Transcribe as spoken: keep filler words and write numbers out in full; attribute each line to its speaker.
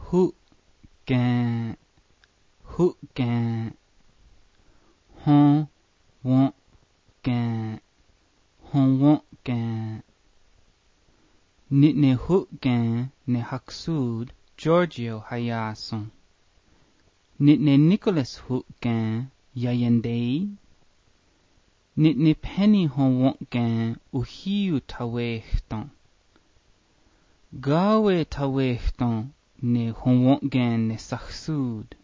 Speaker 1: hu gan hu gan hon won gan hon won gan nit ne hu gan ne haksud Giorgio hayason nit ne Nicholas hu gan yayandei nit ne penny hon won gan uhiu tawechton gawe tawechton ne hon won gan ne saksud